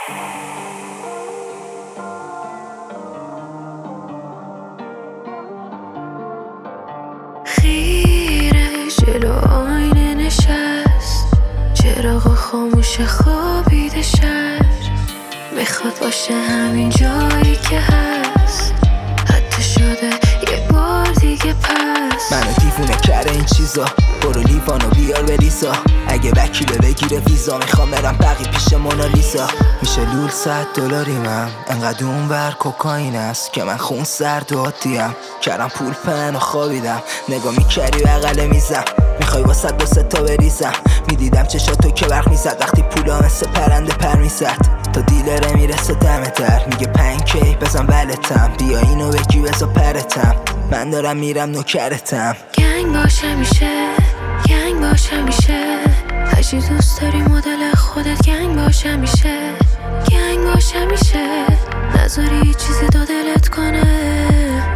خیره جلو آینه نشست، چراغ خاموش خوابیده شهر، میخواد باشه همین جایی که هست، حتی شده یه بار دیگه پس. منو دیوونه کرده این چیزا، برو لیوانو بیار بریزا، اگه وکیله بگیره ویزا، میخوام برم بقی پیش مونالیزا. میشه لول $100 انقدر اون ور کوکاین است که من خون سرد و عادیم، کردم پول پن و خوابیدم، نگاه میکردی بغل میزم، میخوای واسه 2 تا بریزم، میدیدم چشاتو که برق میزد وقتی پولا مثل پرنده پر میزد، تا دیلره میرسه دم در، میگه پنکی بزن ولتم، بیا اینو بگی بزا پرتم، من دارم میرم نوکرتم. گنگ باش همیشه، گنگ باش همیشه، هرچی دوست داری مدل خودت، گنگ باش همیشه، گنگ باش همیشه، نذاری چیزی تا دلت کنه.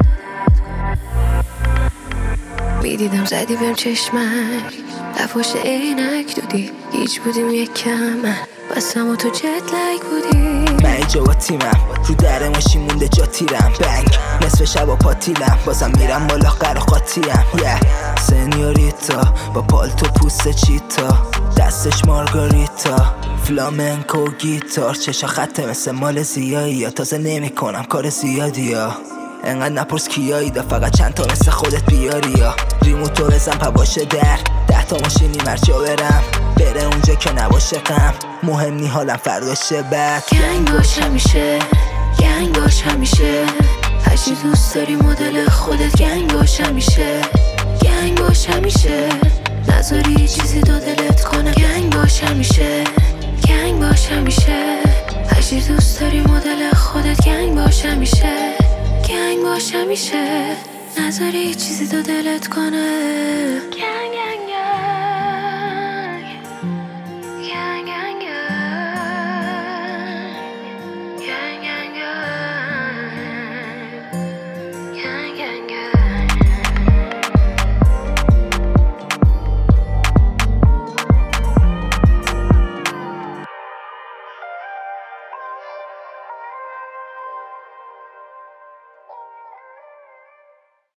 میدیدم زدی بهم چشمک، لفاش عینک دودی، هیچ بودیم یک کم، بستم و تو جت لک بودی. من اینجا با تیمم، رو در ماشین مونده جا تیرم، بنگ نصف شب و پاتیلم، بازم میرم بالا قراقاتیم. سنیوریتا با پالتو پوست چیتا، دستش مارگاریتا، فلامنکو گیتار، چشا خطه مثل مال زیایی، یا تازه نمی کنم کار زیادی یا انقدر نپرس کیایی، دا فقط چند تا مثل خودت بیاری، یا ریموتو بزن پاشه در 10 تا ماشینی مرجا برم، بره اونجا که نباشه غم، مهم نی حالم فرداشه بد. گنگ باش همیشه، گنگ باش همیشه، هرچی دوست داری مدل خودت، گنگ باش همیشه، گنگ باش همیشه، نذاری چیزی تا دلت کنه. گنگ باش همیشه، گنگ باش همیشه، هرچی دوست داری مدل خودت، گنگ باش همیشه، گنگ باش همیشه، نذاری چیزی تا دلت کنه.